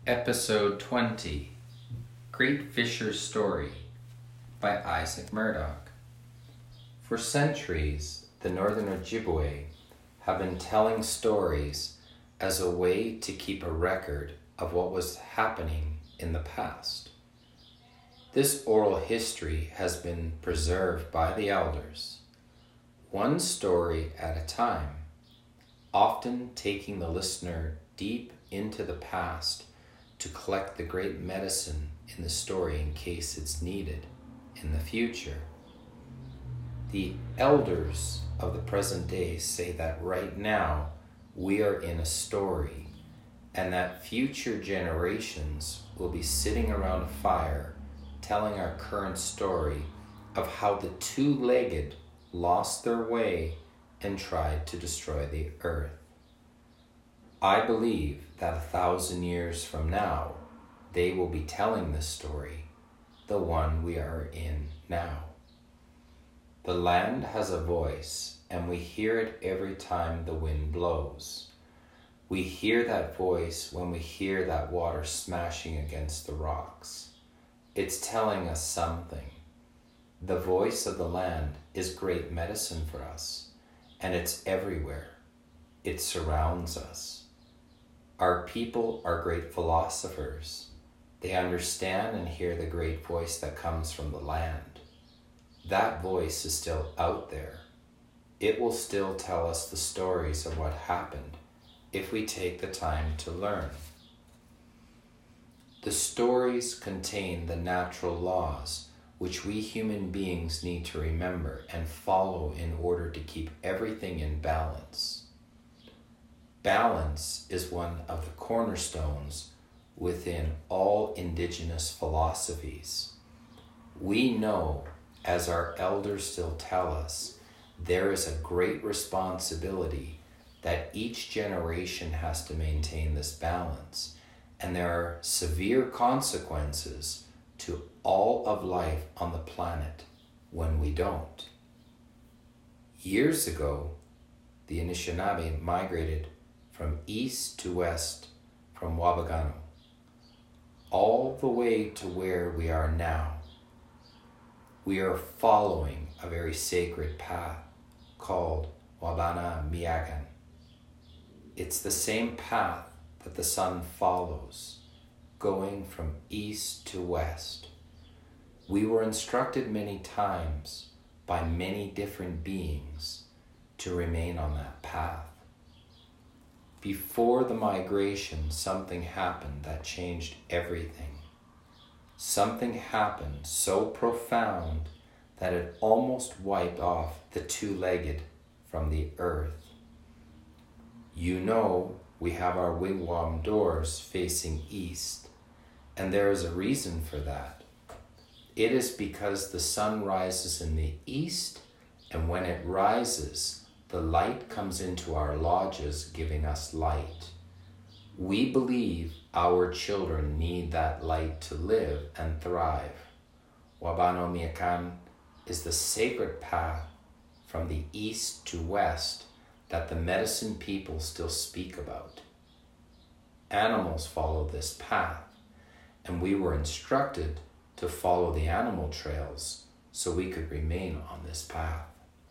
Episode 20, Great Fisher's Story by Isaac Murdoch. For centuries, the Northern Ojibwe have been telling stories as a way to keep a record of what was happening in the past. This oral history has been preserved by the elders, one story at a time, often taking the listener deep into the past to collect the great medicine in the story in case it's needed in the future. The elders of the present day say that right now we are in a story and that future generations will be sitting around a fire telling our current story of how the two-legged lost their way and tried to destroy the earth. I believe that 1,000 years from now, they will be telling this story, the one we are in now. The land has a voice, and we hear it every time the wind blows. We hear that voice when we hear that water smashing against the rocks. It's telling us something. The voice of the land is great medicine for us, and it's everywhere. It surrounds us. Our people are great philosophers. They understand and hear the great voice that comes from the land. That voice is still out there. It will still tell us the stories of what happened if we take the time to learn. The stories contain the natural laws which we human beings need to remember and follow in order to keep everything in balance. Balance is one of the cornerstones within all indigenous philosophies. We know, as our elders still tell us, there is a great responsibility that each generation has to maintain this balance, and there are severe consequences to all of life on the planet when we don't. Years ago, the Anishinaabe migrated from east to west from Wabagano, all the way to where we are now. We are following a very sacred path called Wabana Miagan. It's the same path that the sun follows, going from east to west. We were instructed many times by many different beings to remain on that path. Before the migration, something happened that changed everything. Something happened so profound that it almost wiped off the two-legged from the earth. You know, we have our wigwam doors facing east, and there is a reason for that. It is because the sun rises in the east, and when it rises, the light comes into our lodges, giving us light. We believe our children need that light to live and thrive. Wabano Miagan is the sacred path from the east to west that the medicine people still speak about. Animals follow this path, and we were instructed to follow the animal trails so we could remain on this path.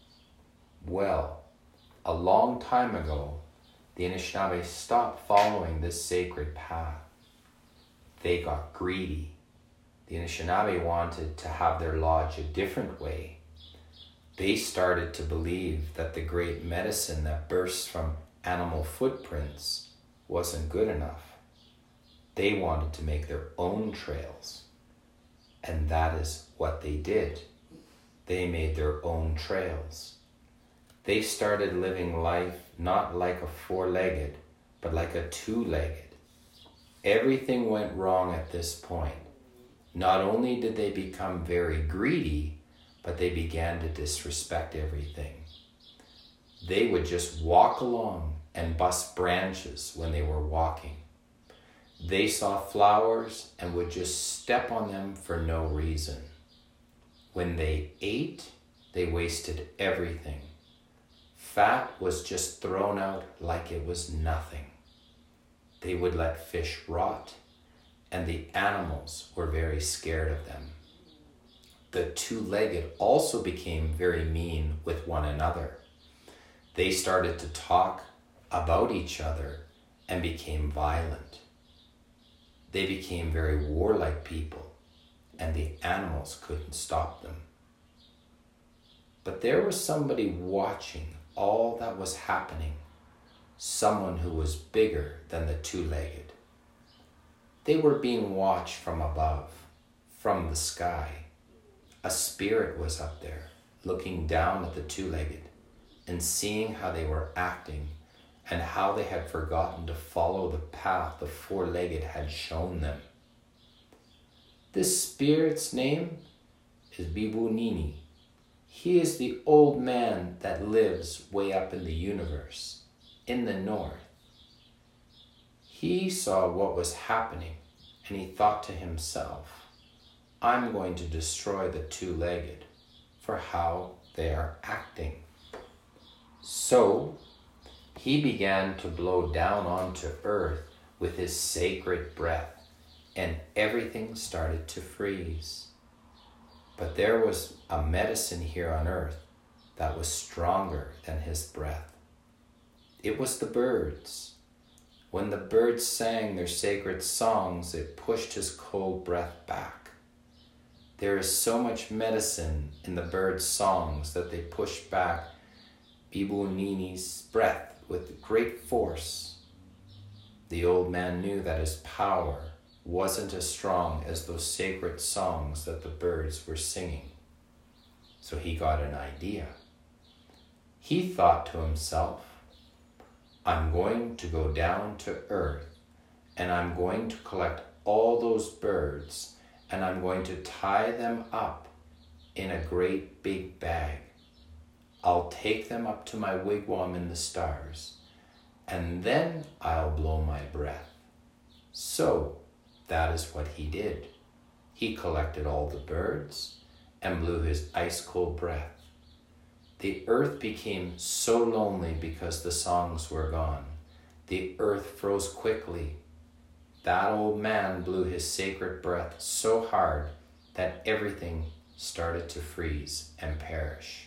Well, a long time ago, the Anishinaabe stopped following this sacred path. They got greedy. The Anishinaabe wanted to have their lodge a different way. They started to believe that the great medicine that bursts from animal footprints wasn't good enough. They wanted to make their own trails. And that is what they did. They made their own trails. They started living life not like a four-legged, but like a two-legged. Everything went wrong at this point. Not only did they become very greedy, but they began to disrespect everything. They would just walk along and bust branches when they were walking. They saw flowers and would just step on them for no reason. When they ate, they wasted everything. Fat was just thrown out like it was nothing. They would let fish rot. and the animals were very scared of them. The two-legged also became very mean with one another. They started to talk about each other and became violent. They became very warlike people, and the animals couldn't stop them. But there was somebody watching all that was happening, someone who was bigger than the two-legged. They were being watched from above, from the sky. A spirit was up there, looking down at the two-legged and seeing how they were acting and how they had forgotten to follow the path the four-legged had shown them. This spirit's name is Bibunini. He is the old man that lives way up in the universe, in the north. He saw what was happening and he thought to himself, I'm going to destroy the two-legged for how they are acting. So he began to blow down onto earth with his sacred breath, and everything started to freeze. But there was a medicine here on earth that was stronger than his breath. It was the birds. When the birds sang their sacred songs, it pushed his cold breath back. There is so much medicine in the birds' songs that they pushed back Bibunini's breath with great force. The old man knew that his power wasn't as strong as those sacred songs that the birds were singing. So he got an idea. He thought to himself, I'm going to go down to earth and I'm going to collect all those birds and I'm going to tie them up in a great big bag. I'll take them up to my wigwam in the stars, and then I'll blow my breath. So that is what he did. He collected all the birds and blew his ice-cold breath. The earth became so lonely because the songs were gone. The earth froze quickly. That old man blew his sacred breath so hard that everything started to freeze and perish.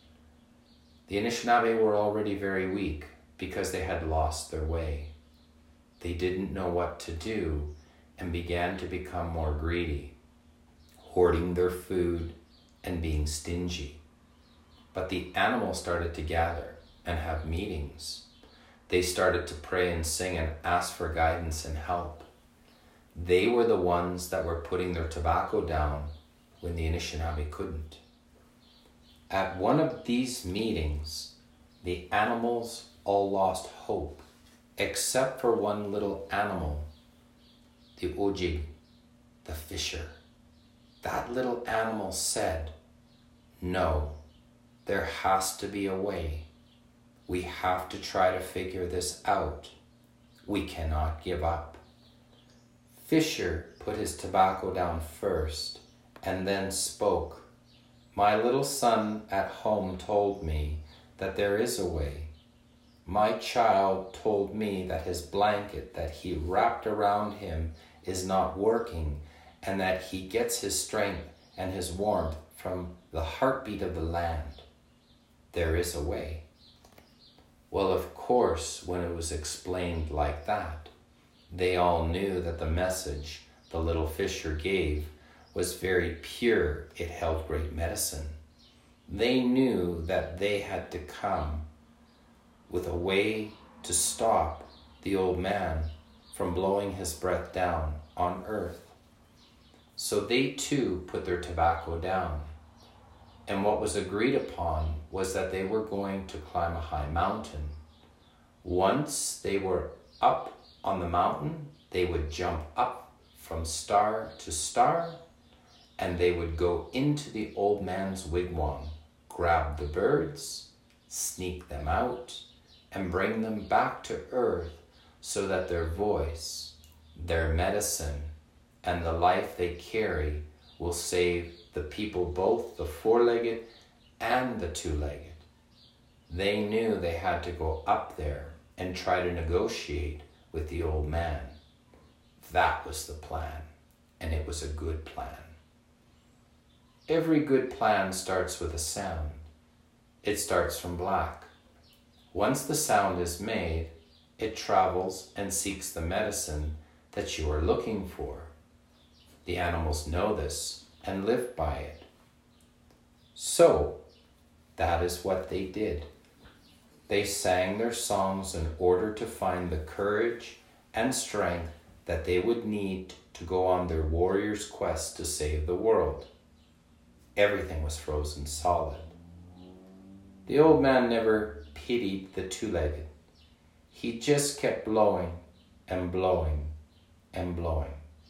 The Anishinaabe were already very weak because they had lost their way. They didn't know what to do and began to become more greedy, hoarding their food and being stingy. But the animals started to gather and have meetings. They started to pray and sing and ask for guidance and help. They were the ones that were putting their tobacco down when the Anishinaabe couldn't. At one of these meetings, the animals all lost hope, except for one little animal, the Ojig, the fisher. That little animal said, no, there has to be a way. We have to try to figure this out. We cannot give up. Fisher put his tobacco down first and then spoke. My little son at home told me that there is a way. My child told me that his blanket that he wrapped around him is not working and that he gets his strength and his warmth from the heartbeat of the land. There is a way. Well, of course, when it was explained like that, they all knew that the message the little fisher gave was very pure. It held great medicine. They knew that they had to come with a way to stop the old man from blowing his breath down on earth. So they too put their tobacco down. And what was agreed upon was that they were going to climb a high mountain. Once they were up on the mountain, they would jump up from star to star, and they would go into the old man's wigwam, grab the birds, sneak them out, and bring them back to earth so that their voice, their medicine, and the life they carry will save the people, both the four-legged and the two-legged. They knew they had to go up there and try to negotiate with the old man. That was the plan, and it was a good plan. Every good plan starts with a sound. It starts from black. Once the sound is made, it travels and seeks the medicine that you are looking for. The animals know this and live by it. So, that is what they did. They sang their songs in order to find the courage and strength that they would need to go on their warrior's quest to save the world. Everything was frozen solid. The old man never pitied the two-legged. He just kept blowing and blowing and blowing.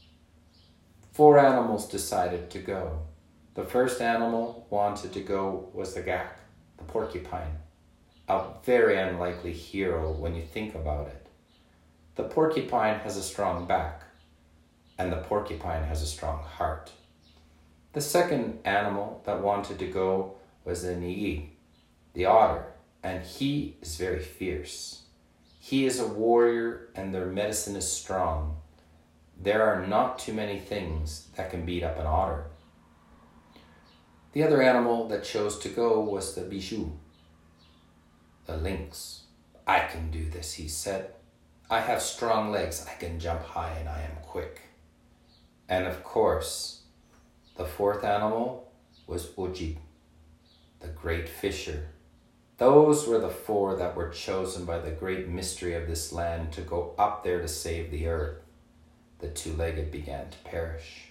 4 animals decided to go. The first animal wanted to go was the gak, the porcupine, a very unlikely hero when you think about it. The porcupine has a strong back, and the porcupine has a strong heart. The second animal that wanted to go was the nigi, the otter, and he is very fierce. He is a warrior and their medicine is strong. There are not too many things that can beat up an otter. The other animal that chose to go was the bijou, the lynx. I can do this, he said. I have strong legs, I can jump high, and I am quick. And of course, the fourth animal was Oji, the great fisher. Those were the 4 that were chosen by the great mystery of this land to go up there to save the earth. The two-legged began to perish.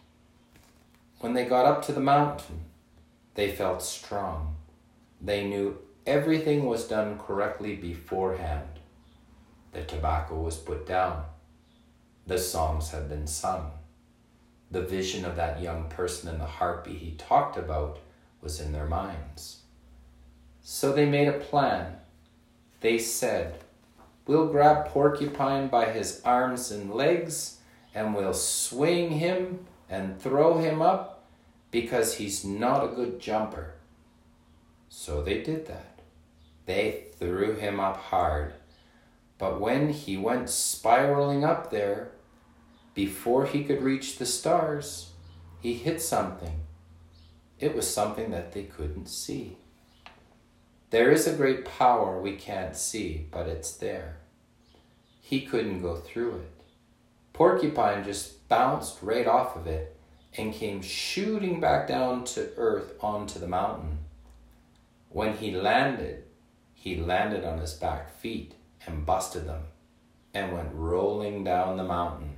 When they got up to the mountain, they felt strong. They knew everything was done correctly beforehand. The tobacco was put down. The songs had been sung. The vision of that young person and the heartbeat he talked about was in their minds. So they made a plan. They said, we'll grab Porcupine by his arms and legs and we'll swing him and throw him up because he's not a good jumper. So they did that. They threw him up hard. But when he went spiraling up there, before he could reach the stars, he hit something. It was something that they couldn't see. There is a great power we can't see, but it's there. He couldn't go through it. Porcupine just bounced right off of it and came shooting back down to earth onto the mountain. When he landed on his back feet and busted them and went rolling down the mountain.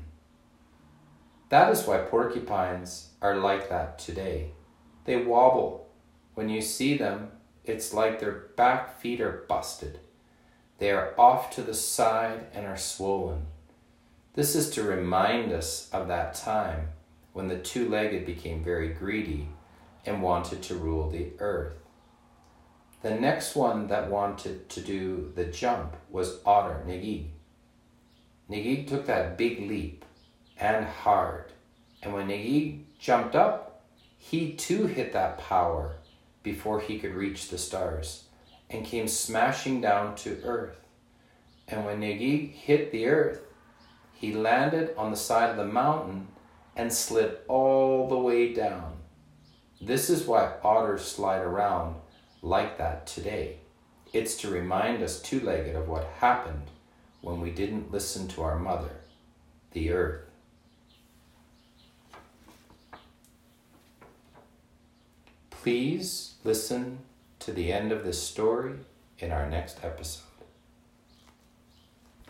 That is why porcupines are like that today. They wobble. When you see them, it's like their back feet are busted. They are off to the side and are swollen. This is to remind us of that time when the two-legged became very greedy and wanted to rule the earth. The next one that wanted to do the jump was Otter, Nigig. Nigig took that big leap and hard. And when Nigig jumped up, he too hit that power before he could reach the stars and came smashing down to earth. And when Nigig hit the earth, he landed on the side of the mountain and slid all the way down. This is why otters slide around like that today. It's to remind us two-legged of what happened when we didn't listen to our mother, the earth. Please listen to the end of this story in our next episode.